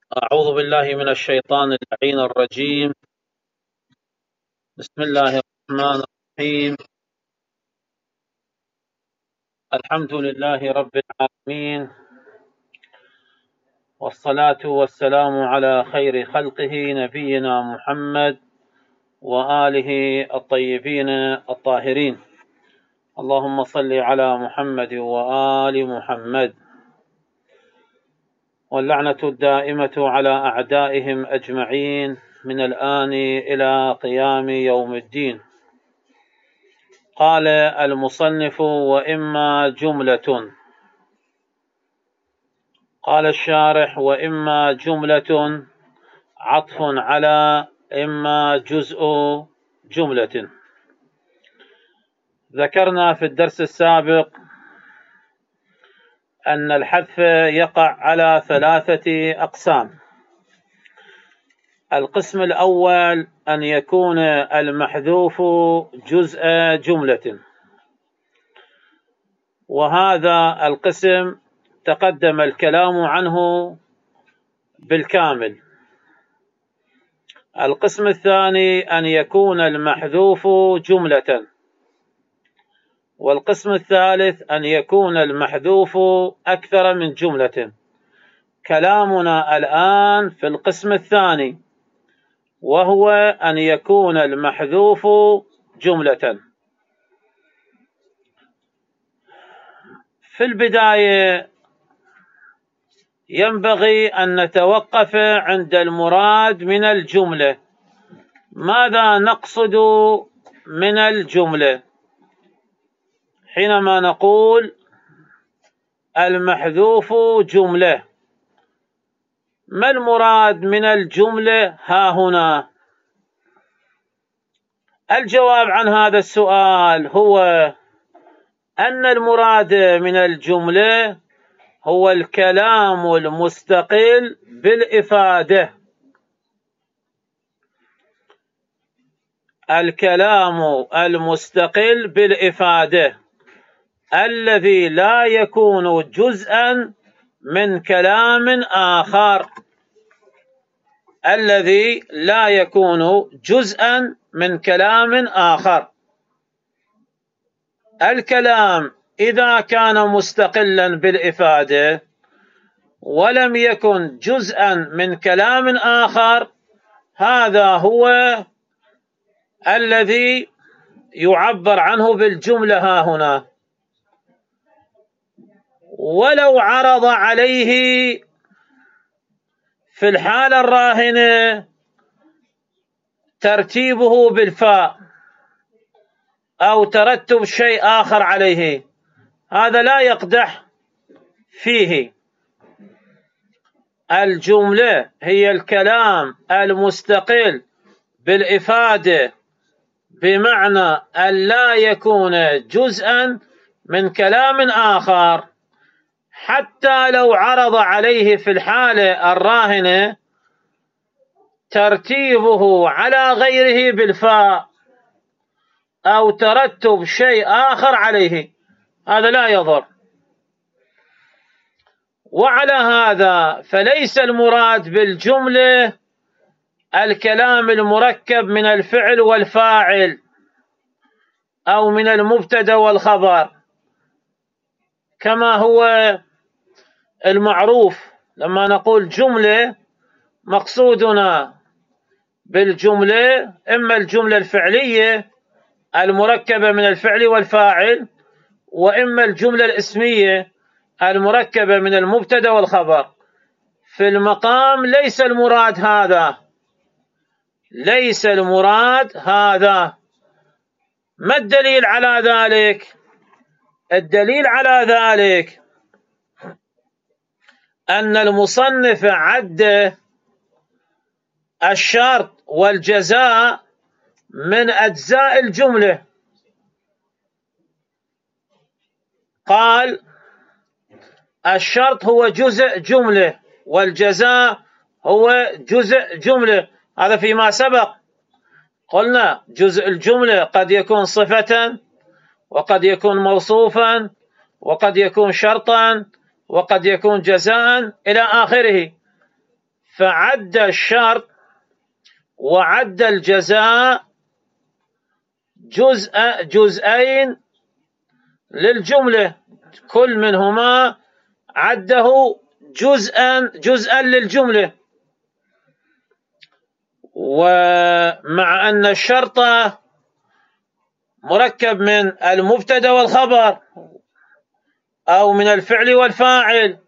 أعوذ بالله من الشيطان اللعين الرجيم. بسم الله الرحمن الرحيم. الحمد لله رب العالمين، والصلاة والسلام على خير خلقه نبينا محمد وآله الطيبين الطاهرين. اللهم صل على محمد وآل محمد، واللعنة الدائمة على أعدائهم أجمعين من الآن إلى قيام يوم الدين. قال المصنف: وإما جملة. قال الشارح: وإما جملة عطف على إما جزء جملة. ذكرنا في الدرس السابق أن الحذف يقع على 3 أقسام. القسم الأول أن يكون المحذوف جزء جملة، وهذا القسم تقدم الكلام عنه بالكامل. القسم الثاني أن يكون المحذوف جملة، والقسم الثالث أن يكون المحذوف أكثر من جملة. كلامنا الآن في القسم الثاني، وهو أن يكون المحذوف جملة. في البداية ينبغي أن نتوقف عند المراد من الجملة. ماذا نقصد من الجملة حينما نقول المحذوف جملة؟ ما المراد من الجملة ها هنا؟ الجواب عن هذا السؤال هو أن المراد من الجملة هو الكلام المستقل بالإفادة. الكلام المستقل بالإفادة الذي لا يكون جزءا من كلام آخر. الذي لا يكون جزءا من كلام آخر. الكلام إذا كان مستقلا بالإفادة ولم يكن جزءا من كلام آخر، هذا هو الذي يعبر عنه بالجملة ها هنا. ولو عرض عليه في الحالة الراهنة ترتيبه بالفاء أو ترتب شيء آخر عليه، هذا لا يقدح فيه. الجملة هي الكلام المستقل بالإفادة، بمعنى أن لا يكون جزءا من كلام آخر، حتى لو عرض عليه في الحالة الراهنة ترتيبه على غيره بالفاء أو ترتب شيء آخر عليه، هذا لا يضر. وعلى هذا فليس المراد بالجملة الكلام المركب من الفعل والفاعل أو من المبتدأ والخبر، كما هو المعروف. لما نقول جملة مقصودنا بالجملة إما الجملة الفعلية المركبة من الفعل والفاعل، وإما الجملة الاسمية المركبة من المبتدأ والخبر. في المقام ليس المراد هذا، ليس المراد هذا. ما الدليل على ذلك؟ الدليل على ذلك أن المصنف عد الشرط والجزاء من أجزاء الجملة. قال الشرط هو جزء جملة والجزاء هو جزء جملة. هذا فيما سبق قلنا جزء الجملة قد يكون صفة، وقد يكون موصوفا، وقد يكون شرطا، وقد يكون جزاء إلى آخره. فعد الشرط وعد الجزاء جزئين للجملة، كل منهما عده جزءا للجملة. ومع أن الشرط مركب من المبتدأ والخبر أو من الفعل والفاعل،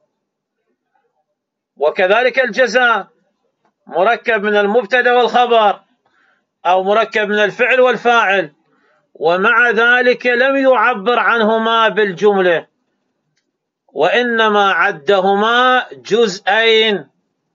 وكذلك الجزاء مركب من المبتدأ والخبر أو مركب من الفعل والفاعل، ومع ذلك لم يعبر عنهما بالجملة، وإنما عدهما جزئين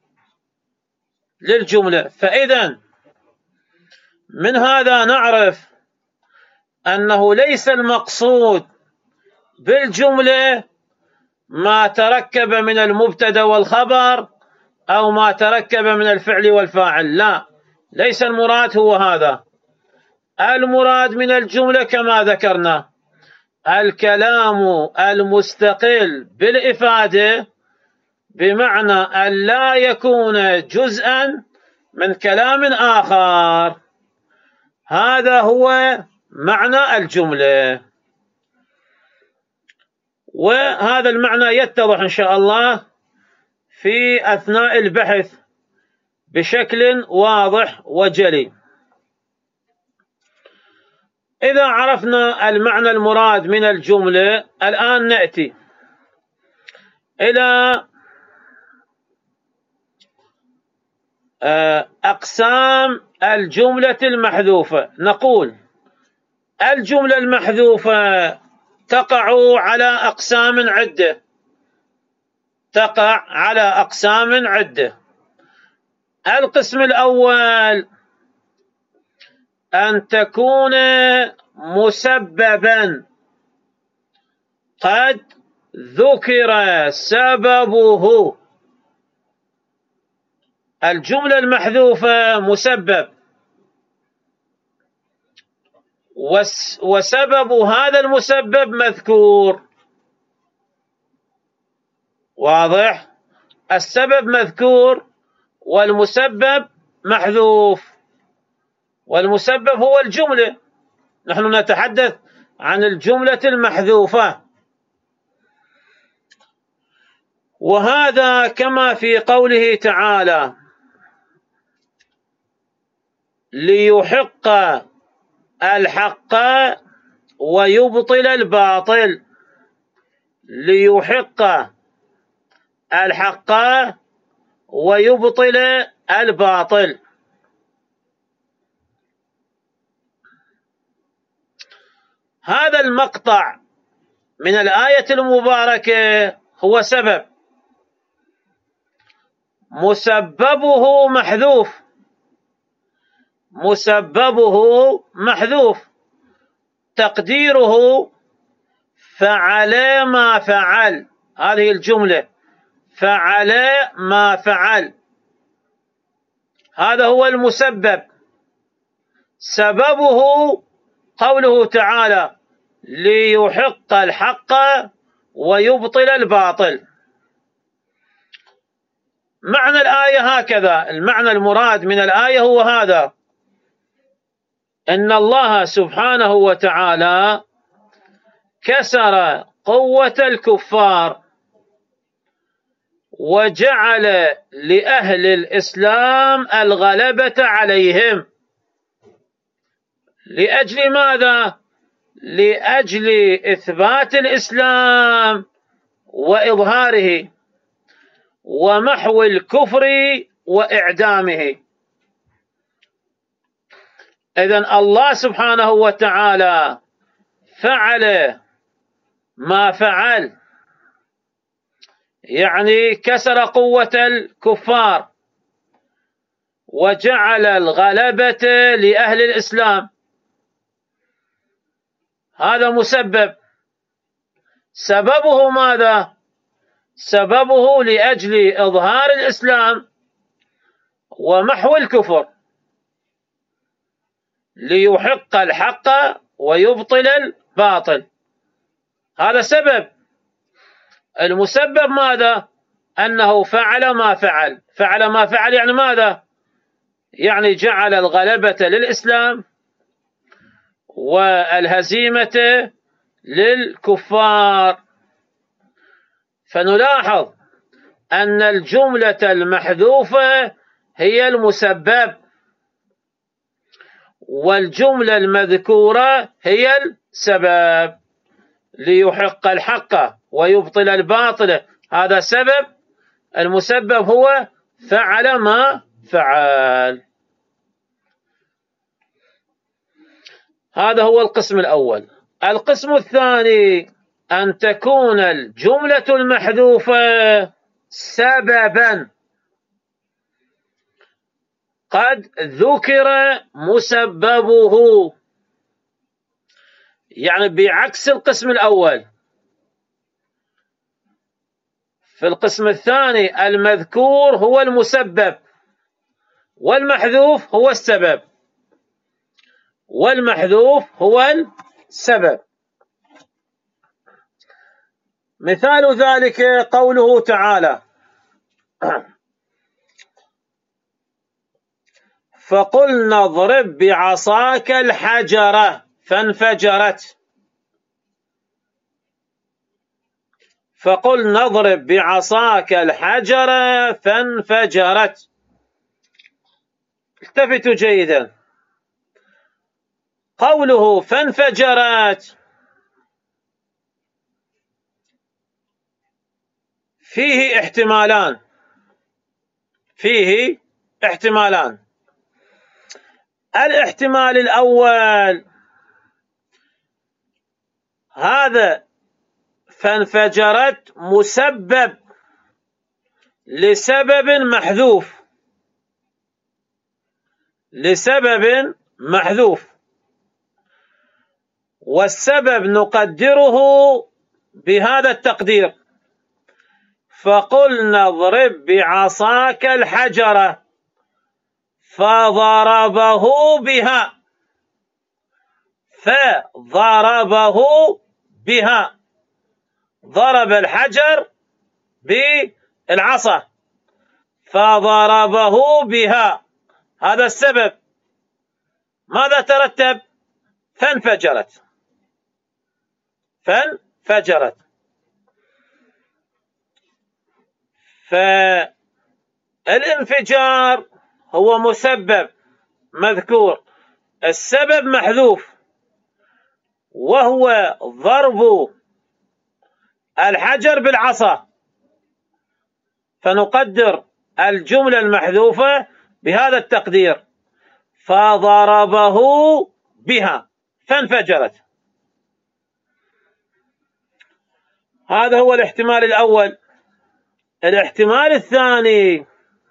للجملة. فإذا من هذا نعرف أنه ليس المقصود بالجملة ما تركب من المبتدأ والخبر أو ما تركب من الفعل والفاعل، لا، ليس المراد هو هذا. المراد من الجملة كما ذكرنا الكلام المستقل بالإفادة، بمعنى أن لا يكون جزءا من كلام آخر. هذا هو معنى الجملة، وهذا المعنى يتضح إن شاء الله في أثناء البحث بشكل واضح وجلي. إذا عرفنا المعنى المراد من الجملة، الآن نأتي إلى أقسام الجملة المحذوفة. نقول الجملة المحذوفة تقع على أقسام عدة، تقع على أقسام عدة. القسم الأول أن تكون مسببا قد ذكر سببه. الجملة المحذوفة مسبب، وسبب هذا المسبب مذكور. واضح؟ السبب مذكور والمسبب محذوف، والمسبب هو الجملة. نحن نتحدث عن الجملة المحذوفة، وهذا كما في قوله تعالى ليحق الحق ويبطل الباطل. ليحق الحق ويبطل الباطل. هذا المقطع من الآية المباركة هو سبب، مسببه محذوف، مسببه محذوف، تقديره فعل ما فعل. هذه الجملة فعل ما فعل، هذا هو المسبب. سببه قوله تعالى ليحق الحق ويبطل الباطل. معنى الآية هكذا، المعنى المراد من الآية هو هذا: إن الله سبحانه وتعالى كسر قوة الكفار وجعل لأهل الإسلام الغلبة عليهم. لأجل ماذا؟ لأجل إثبات الإسلام وإظهاره ومحو الكفر وإعدامه. إذن الله سبحانه وتعالى فعل ما فعل، يعني كسر قوة الكفار وجعل الغلبة لأهل الإسلام. هذا مسبب. سببه ماذا؟ سببه لأجل إظهار الإسلام ومحو الكفر، ليحق الحق ويبطل الباطل. هذا سبب. المسبب ماذا؟ أنه فعل ما فعل. فعل ما فعل يعني ماذا؟ يعني جعل الغلبة للإسلام والهزيمة للكفار. فنلاحظ أن الجملة المحذوفة هي المسبب، والجملة المذكورة هي السبب. ليحق الحق ويبطل الباطل، هذا سبب. المسبب هو فعل ما فعل. هذا هو القسم الأول. القسم الثاني أن تكون الجملة المحذوفة سببا قد ذكر مسببه، يعني بعكس القسم الأول. في القسم الثاني المذكور هو المسبب، والمحذوف هو السبب، والمحذوف هو السبب. مثال ذلك قوله تعالى: فقلنا اضرب بعصاك الحجرة فانفجرت. فقلنا اضرب بعصاك الحجرة فانفجرت. التفتوا جيدا، قوله فانفجرت فيه احتمالان. فيه احتمالان. الاحتمال الأول، هذا فانفجرت مسبب لسبب محذوف، لسبب محذوف، والسبب نقدره بهذا التقدير: فقلنا اضرب بعصاك الحجرة فضربه بها. فضربه بها، ضرب الحجر بالعصا فضربه بها، هذا السبب. ماذا ترتب؟ فانفجرت. فانفجرت. فالانفجار هو مسبب مذكور، السبب محذوف، وهو ضرب الحجر بالعصا. فنقدر الجملة المحذوفة بهذا التقدير: فضربه بها فانفجرت. هذا هو الاحتمال الأول. الاحتمال الثاني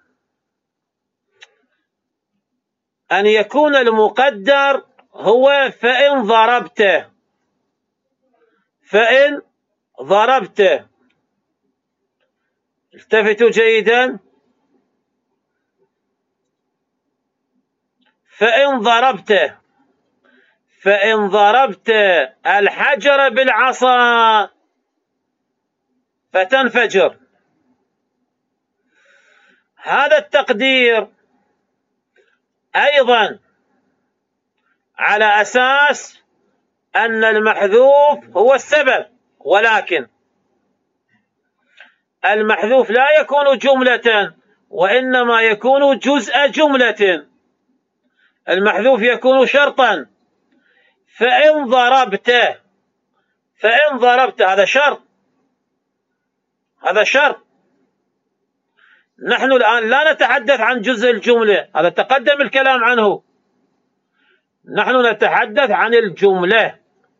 أن يكون المقدر هو فإن ضربته. فإن ضربته. التفتوا جيدا، فإن ضربته. فإن ضربت الحجر بالعصا فتنفجر. هذا التقدير أيضا على أساس أن المحذوف هو السبب، ولكن المحذوف لا يكون جملة، وإنما يكون جزء جملة. المحذوف يكون شرطا. فإن ضربته. فإن ضربت هذا شرط، هذا شرط. نحن الآن لا نتحدث عن جزء الجملة، هذا تقدم الكلام عنه. نحن نتحدث عن الجملة.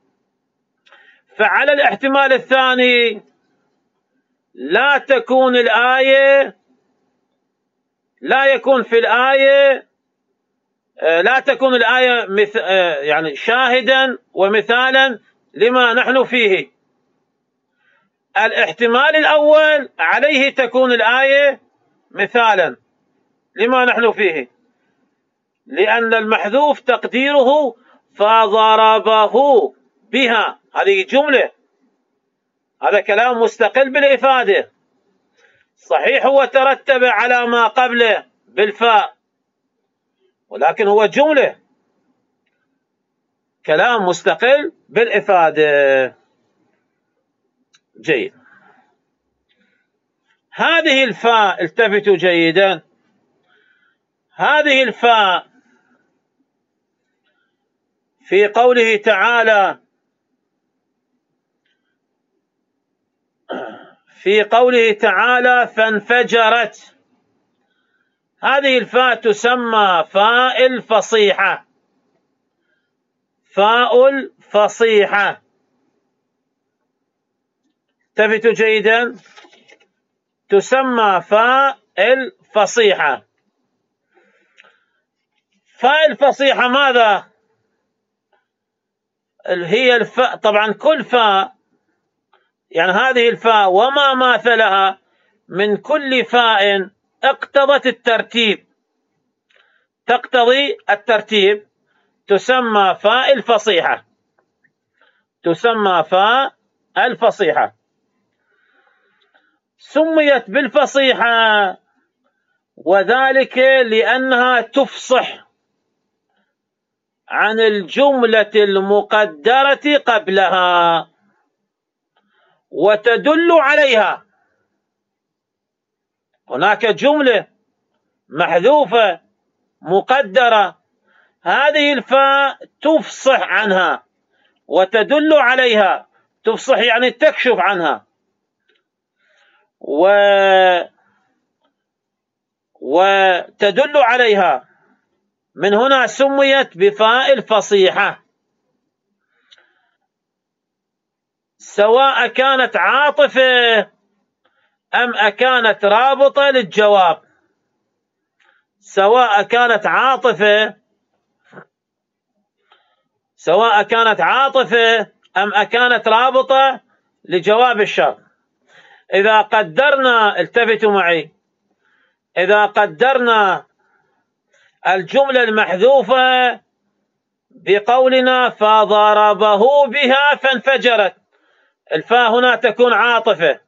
فعلى الاحتمال الثاني لا تكون الآية، لا يكون في الآية، لا تكون الآية يعني شاهدا ومثالا لما نحن فيه. الاحتمال الأول عليه تكون الآية مثالا لما نحن فيه، لأن المحذوف تقديره فضربه بها، هذه جملة، هذا كلام مستقل بالإفادة. صحيح هو ترتب على ما قبله بالفاء، ولكن هو جملة، كلام مستقل بالإفادة. جيد. هذه الفاء، التفتوا جيدا، هذه الفاء في قوله تعالى، فانفجرت، هذه الفاء تسمى فاء الفصيحة. فاء الفصيحة، التفتوا جيدا، تسمى فاء الفصيحة. فاء الفصيحة ماذا؟ هي الفاء، طبعا كل فاء، يعني هذه الفاء وما ماثلها من كل فاء اقتضت الترتيب، تقتضي الترتيب، تسمى فاء الفصيحة، تسمى فاء الفصيحة. سميت بالفصيحة وذلك لأنها تفصح عن الجملة المقدرة قبلها وتدل عليها. هناك جملة محذوفة مقدرة، هذه الفاء تفصح عنها وتدل عليها. تفصح يعني تكشف عنها، وتدل عليها، من هنا سميت بفاء الفصيحة، سواء كانت عاطفة أم أكانت رابطة للجواب. سواء كانت عاطفة أم أكانت رابطة لجواب الشرط. إذا قدرنا، التفتوا معي، إذا قدرنا الجملة المحذوفة بقولنا فضربه بها فانفجرت، الفاء هنا تكون عاطفة.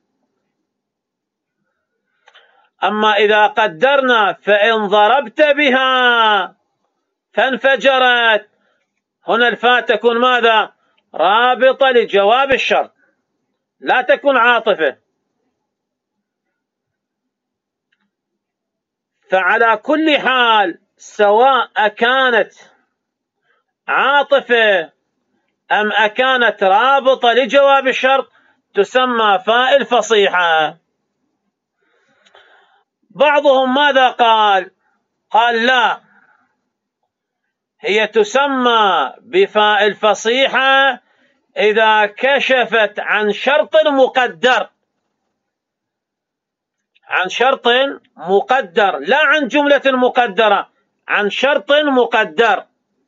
أما إذا قدرنا فإن ضربت بها فانفجرت، هنا الفاء تكون ماذا؟ رابطة لجواب الشرط، لا تكون عاطفة. فعلى كل حال، سواء كانت عاطفة أم أكانت رابطة لجواب الشرط تسمى فاء الفصيحة. بعضهم ماذا قال؟ قال لا، هي تسمى بفاء الفصيحة إذا كشفت عن شرط مقدر، عن شرط مقدر، لا عن جملة مقدرة، عن شرط مقدر،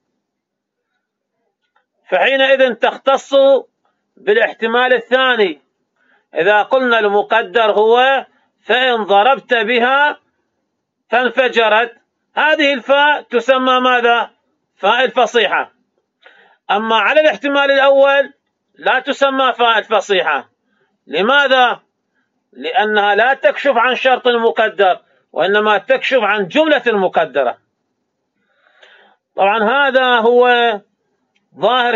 فحينئذ تختص بالاحتمال الثاني. إذا قلنا المقدر هو فإن ضربت بها فانفجرت، هذه الفاء تسمى ماذا؟ فاء الفصيحة. أما على الاحتمال الأول لا تسمى فاء الفصيحة. لماذا؟ لأنها لا تكشف عن شرط مقدر، وإنما تكشف عن جملة مقدرة. طبعا هذا هو ظاهر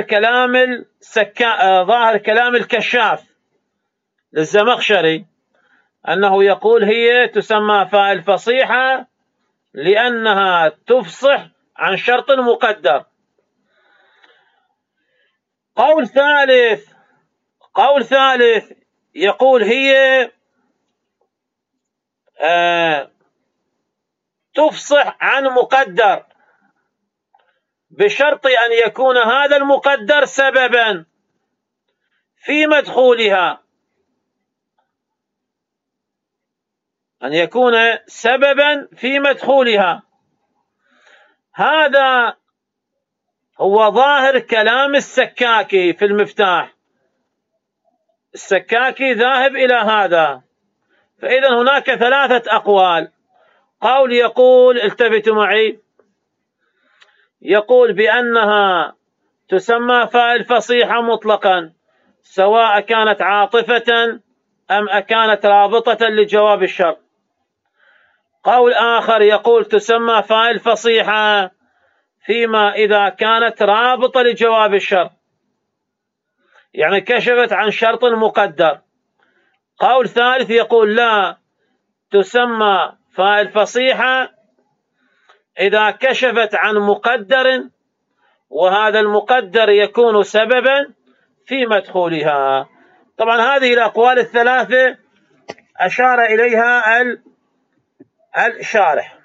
كلام الكشاف للزمخشري، أنه يقول هي تسمى فاء الفصيحة لأنها تفصح عن شرط مقدر. قول ثالث يقول هي تفصح عن مقدر بشرط أن يكون هذا المقدر سببا في مدخولها، أن يكون سببا في مدخولها. هذا هو ظاهر كلام السكاكي في المفتاح. السكاكي ذاهب إلى هذا. فإذا هناك ثلاثة أقوال. قول يقول، التفتوا معي، يقول بأنها تسمى فاء الفصيحة مطلقا سواء كانت عاطفة أم كانت رابطة لجواب الشرط. قول آخر يقول تسمى فاء الفصيحة فيما إذا كانت رابطة لجواب الشرط، يعني كشفت عن شرط مقدر. قول ثالث يقول لا، تسمى فاء الفصيحة إذا كشفت عن مقدر، وهذا المقدر يكون سببا في مدخولها. طبعا هذه الأقوال الثلاثة أشار إليها الشارح.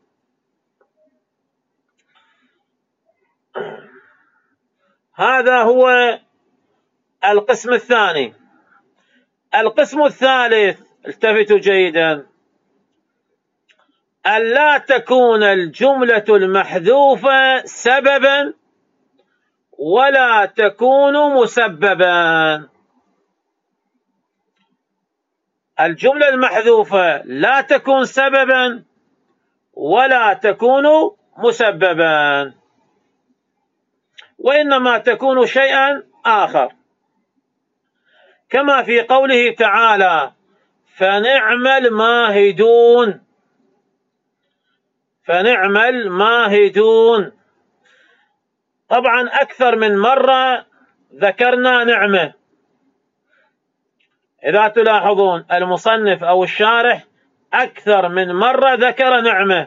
هذا هو القسم الثاني. القسم الثالث، التفتوا جيدا، ألا تكون الجملة المحذوفة سببا ولا تكون مسببا. الجملة المحذوفة لا تكون سببا ولا تكون مسببا، وإنما تكون شيئا آخر، كما في قوله تعالى فنعم الماهدون. فنعم الماهدون، طبعا أكثر من مرة ذكرنا نعمة. إذا تلاحظون المصنف أو الشارح أكثر من مرة ذكر نعمة،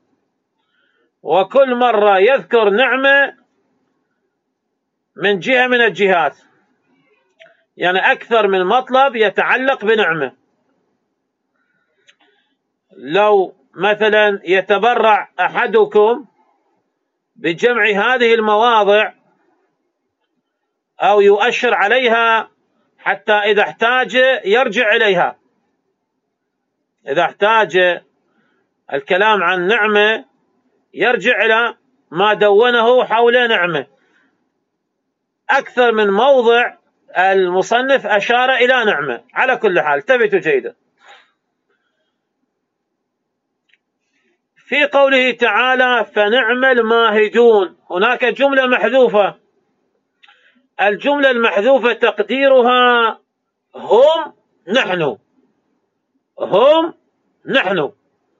وكل مرة يذكر نعمة من جهة من الجهات، يعني أكثر من مطلب يتعلق بنعمة. لو مثلا يتبرع أحدكم بجمع هذه المواضع أو يؤشر عليها حتى إذا احتاج يرجع إليها، إذا احتاج الكلام عن نعمة يرجع إلى ما دونه حول نعمة. أكثر من موضع المصنف أشار إلى نعمة. على كل حال التفتوا جيدا، في قوله تعالى فنعم الماهدون هناك جملة محذوفة. الجملة المحذوفة تقديرها هم نحن. هم نحن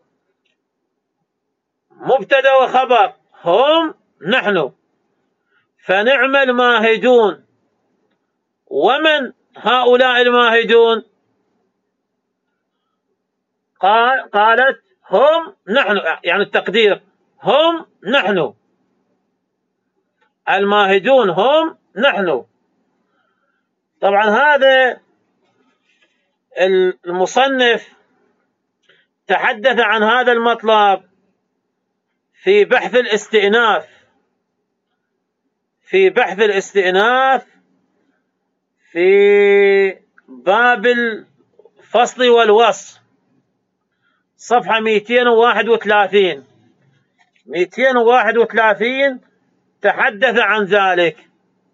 مبتدأ وخبر، هم نحن. فنعم الماهدون، ومن هؤلاء الماهدون؟ قالت هم نحن، يعني التقدير هم نحن، الماهدون هم نحن. طبعا هذا المصنف تحدث عن هذا المطلب في بحث الاستئناف، في بحث الاستئناف في باب الفصل والوصف، صفحة 231 231 تحدث عن ذلك.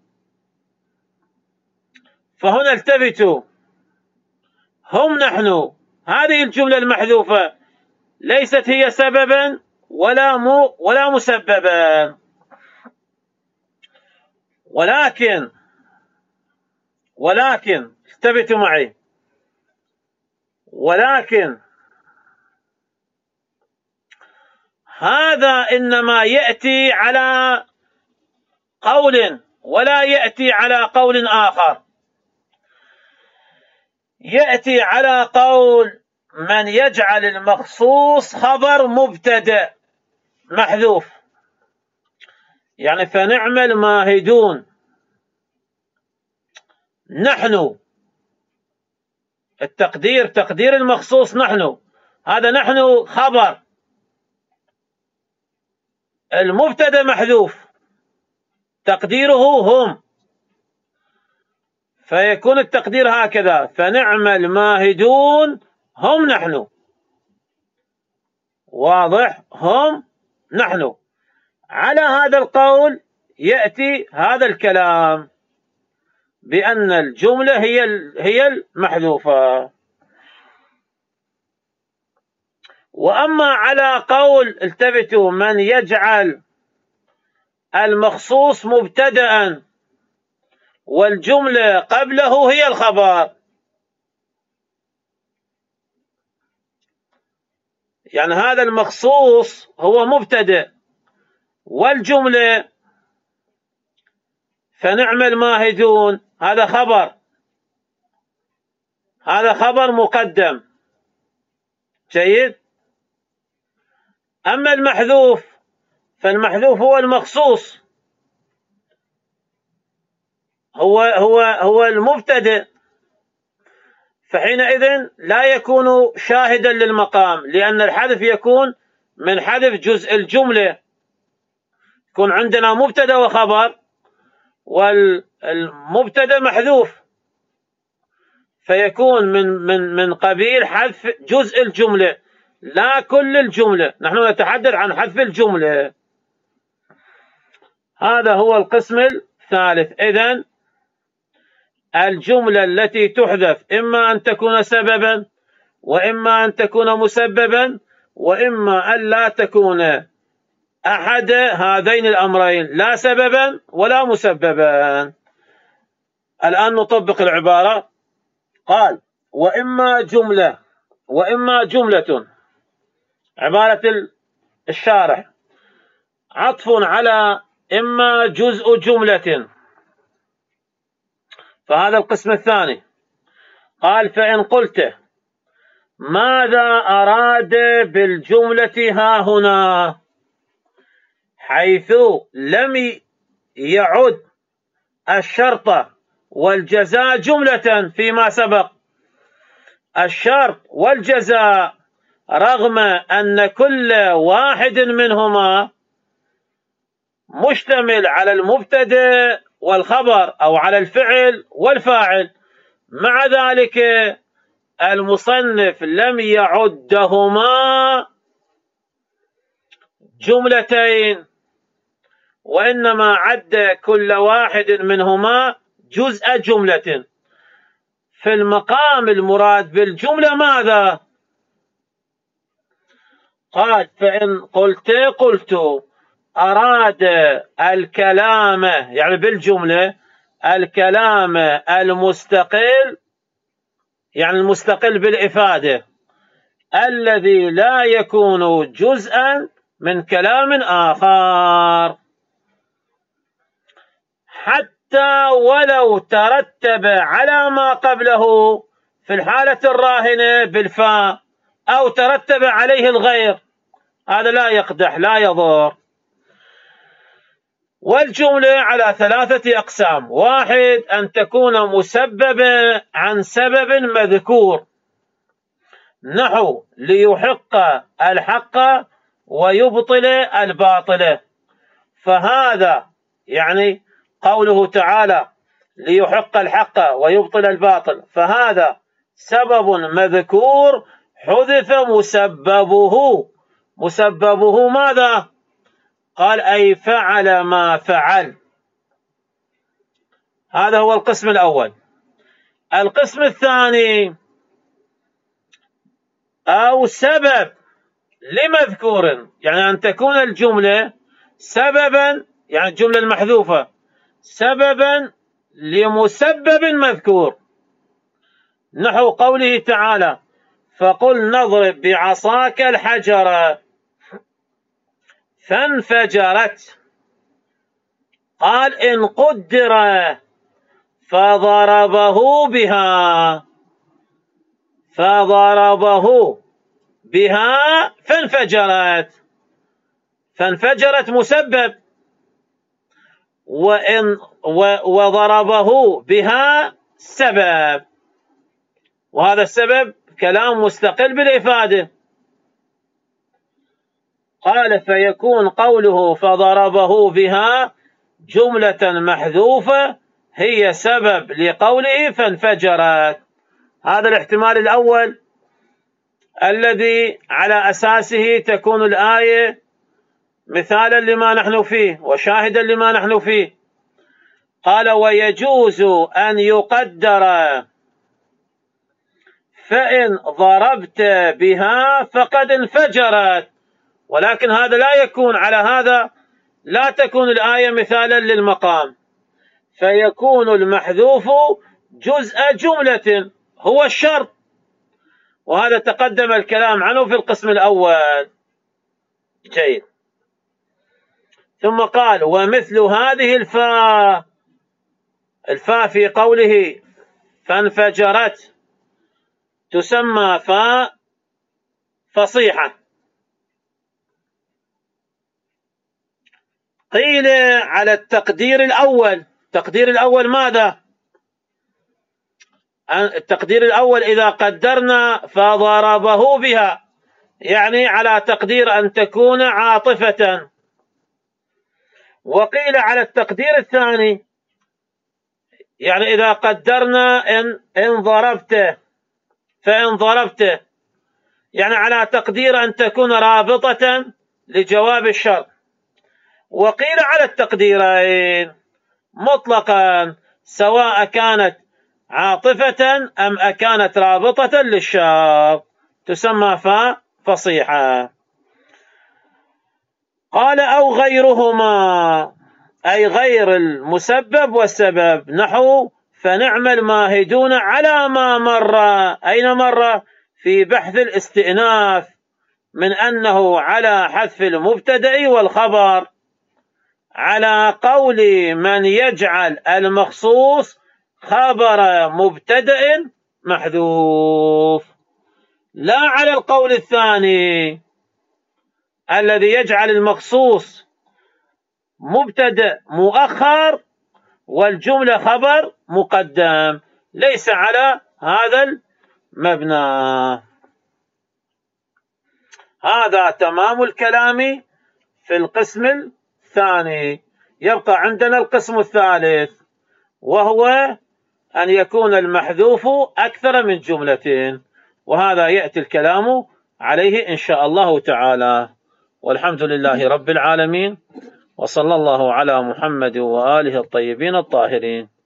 فهنا التفتوا، هم نحن، هذه الجملة المحذوفة ليست هي سببا ولا مسببا، ولكن التفتوا معي، ولكن هذا إنما يأتي على قول ولا يأتي على قول آخر. يأتي على قول من يجعل المخصوص خبر مبتدأ محذوف، يعني فنعم الماهدون نحن، التقدير تقدير المخصوص نحن، هذا نحن خبر، المبتدأ محذوف تقديره هم، فيكون التقدير هكذا فنعم الماهدون هم نحن. واضح؟ هم نحن. على هذا القول يأتي هذا الكلام بأن الجملة هي المحذوفة. وأما على قول التفتوا من يجعل المخصوص مبتدأ والجملة قبله هي الخبر، يعني هذا المخصوص هو مبتدأ، والجملة فنعم الماهدون هذا خبر مقدم. جيد. أما المحذوف فالمحذوف هو المخصوص، هو المبتدأ، فحينئذ لا يكون شاهدا للمقام، لأن الحذف يكون من حذف جزء الجملة. يكون عندنا مبتدأ وخبر، والمبتدأ محذوف، فيكون من قبيل حذف جزء الجملة لا كل الجملة. نحن نتحدث عن حذف الجملة. هذا هو القسم الثالث. إذن الجملة التي تحذف إما أن تكون سببا، وإما أن تكون مسببا، وإما أن لا تكون أحد هذين الأمرين، لا سببا ولا مسببا. الآن نطبق العبارة. قال وإما جملة، عبارة الشارح عطف على إما جزء جملة، فهذا القسم الثاني. قال فإن قلت ماذا أراد بالجملة ها هنا، حيث لم يعد الشرط والجزاء جملة فيما سبق. الشرط والجزاء رغم أن كل واحد منهما مشتمل على المبتدأ والخبر أو على الفعل والفاعل، مع ذلك المصنف لم يعدهما جملتين، وإنما عد كل واحد منهما جزء جملة. في المقام المراد بالجملة ماذا؟ قال فإن قلت أراد الكلام، يعني بالجملة الكلام المستقل، يعني المستقل بالإفادة، الذي لا يكون جزءا من كلام آخر، حتى ولو ترتب على ما قبله في الحالة الراهنة بالفاء، أو ترتب عليه الغير، هذا لا يقدح لا يضر. والجملة على 3 أقسام: 1 أن تكون مسببة عن سبب مذكور، نحو ليحق الحق ويبطل الباطل، فهذا يعني قوله تعالى ليحق الحق ويبطل الباطل، فهذا سبب مذكور حذف مسببه ماذا؟ قال أي فعل ما فعل. هذا هو القسم الأول. القسم الثاني: أو سبب لمذكور، يعني أن تكون الجملة سببا، يعني الجملة المحذوفة سببا لمسبب مذكور، نحو قوله تعالى فقل نضرب بعصاك الحجر فانفجرت. قال إن قدر فضربه بها فانفجرت مسبب، وضربه بها سبب، وهذا السبب كلام مستقل بالإفادة. قال فيكون قوله فضربه بها جملة محذوفة هي سبب لقوله فانفجرت. هذا الاحتمال الأول الذي على أساسه تكون الآية مثالا لما نحن فيه وشاهدا لما نحن فيه. قال ويجوز أن يقدر فإن ضربت بها فقد انفجرت، ولكن هذا لا يكون، على هذا لا تكون الآية مثالا للمقام، فيكون المحذوف جزء جملة هو الشرط، وهذا تقدم الكلام عنه في القسم الأول. جيد. ثم قال: ومثل هذه الفاء في قوله فانفجرت تسمى فاء فصيحة. قيل على التقدير الأول. التقدير الأول ماذا؟ التقدير الأول إذا قدرنا فضربه بها، يعني على تقدير أن تكون عاطفة. وقيل على التقدير الثاني، يعني إذا قدرنا إن ضربته، فإن ضربته يعني على تقدير أن تكون رابطة لجواب الشرط. وقيل على التقديرين مطلقا، سواء كانت عاطفة أم كانت رابطة للشرط، تسمى فاء فصيحة. قال: أو غيرهما، أي غير المسبب والسبب، نحو فنعم الماهدون على ما مر. أين مر؟ في بحث الاستئناف، من أنه على حذف المبتدأ والخبر، على قول من يجعل المخصوص خبر مبتدأ محذوف، لا على القول الثاني الذي يجعل المخصوص مبتدأ مؤخر والجملة خبر مقدم، ليس على هذا المبنى. هذا تمام الكلام في القسم الثاني. يبقى عندنا القسم الثالث، وهو أن يكون المحذوف أكثر من جملة، وهذا يأتي الكلام عليه إن شاء الله تعالى. والحمد لله رب العالمين، وصلى الله على محمد وآله الطيبين الطاهرين.